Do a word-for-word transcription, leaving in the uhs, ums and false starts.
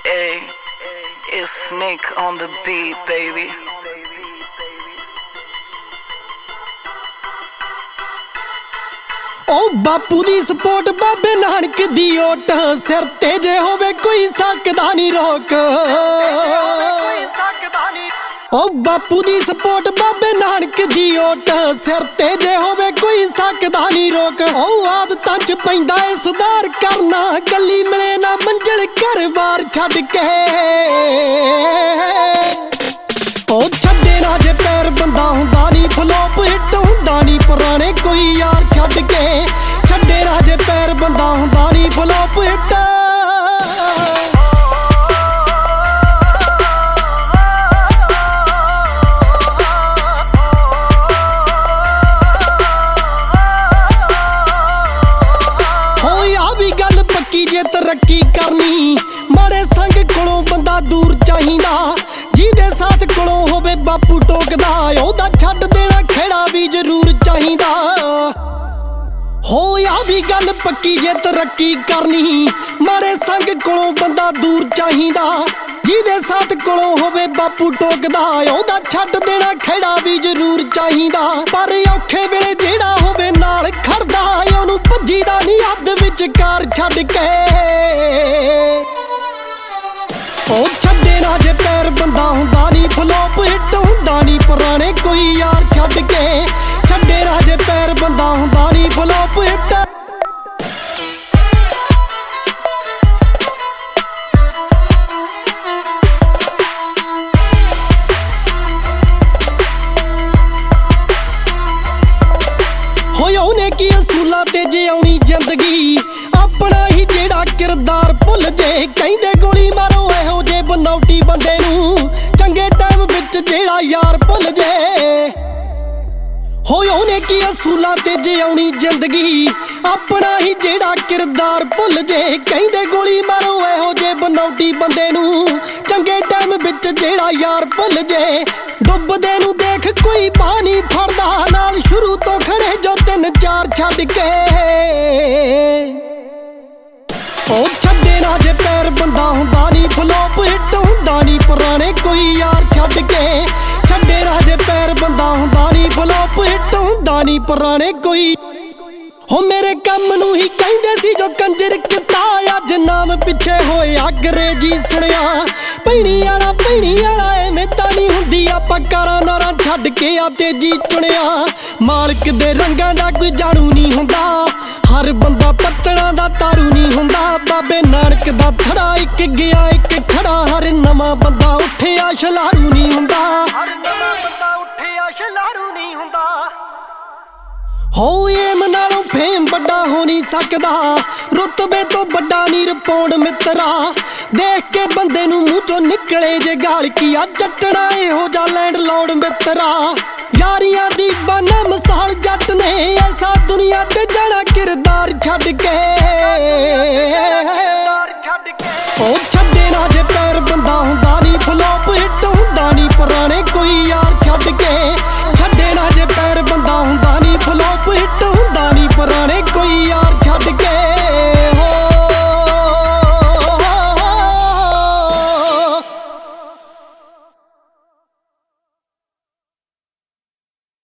Hey, it's Snake on the beat, baby. ओ बापू दी सपोर्ट बाबे नानक दी ओट सिर ते जे होवे कोई सकदा नी रोक। ओ बापू दी सपोर्ट बाबे नानक दी ओट सिर ते जे होवे कोई सकदा नी रोक। ओ आदतां च पैंदा ए सुधार करना गली मिले ना मंजिल घर बार छड्ड के। ओ छड्डे ना जे पैर बंदा हुंदा नी फ्लॉप हिट हुंदा नी पुराने कोई यार छड्ड के। छड्डे ना जे पैर बंदा हुंदा नी फ्लॉप हिट। होया भी गल पक्की जे तरक्की करनी माड़े संग कोलों बंदा दूर चाहिदा। जिहदे साथ कोलों होवे बापू टोकदा ओहदा छड्ड देना खेड़ा भी जरूर चाहिदा। होया भी गल पक्की जे तरक्की करनी माड़े संग कोलों बंदा दूर चाहिदा। जिहदे साथ कोलों होवे बापू टोकदा ओहदा छड्ड देना खेड़ा भी जरूर चाहिदा। पर औखे वेले जेड़ा होवे नाल खड़दा ओहनूं भज्जीदा नी हद विचकार छड्ड के। ओ छड्डे ना जे पैर बंदा हुंदा नी फ्लॉप हिट हुंदा नी पुराने कोई यार छड्ड के। छड्डे ना जे पैर बंदा हुंदा नी फ्लॉप हिट। होए ओहने की असूलां ते जे आउणी जिंदगी अपना ही जेड़ा किरदार भुल जे। कहंदे गोली मारो इहो जे बनौटी बंदे नूं चंगे टाइम विच जेड़ा यार भुल जे। होए ओहने की असूलां ते जे आउणी जिंदगी अपना ही जेड़ा किरदार भुल जे। कहंदे गोली मारो इहो जे बनौटी बंदे नूं चंगे टाइम विच जेड़ा यार भुल जे। डुबदे नूं देख कोई पानी फड़दा नाल शुरू तो खड़े जो तीन चार छड्ड के। ओ छड्डे ना जे पैर बंदा हुंदा नी फ्लॉप हिट हुंदा नी पुराने कोई यार छड्ड के। छड्डे ना जे पैर बंदा हुंदा नी फ्लॉप हिट हुंदा नी पुराने कोई। हो मेरे कम नूं ही कहंदे सी जो कंजर किता अज नाम पिछे होए अंग्रेजी सुनिया। भैणी आला भैणी आला एवें तां नी हुंदी आपां कारां नारां छड्ड के आ तेजी चुनिया। मालक दे रंगां दा कोई जाणू नी हुंदा हर बंदा पत्तणां दा तारू नी हुंदा। बाबे नानक दा थड़ा इक गया इक खड़ा हर नवां बंदा उठिया छलारू नी हुंदा। हर नवां बंदा उठिया छलारू नी हुंदा। हो एम नालों फेम बड़ा हो नहीं सकदा रुतबे तो बड़ा नी रिपोर्ट मित्रा। देख के बंदे नूं मूंह चों निकले जे गाल किया जट्टना इहो जा लैंड लॉर्ड मित्रा। यारियां दी बाना मिसाल जट ने ऐसा दुनिया ते जाना किरदार छड्ड के।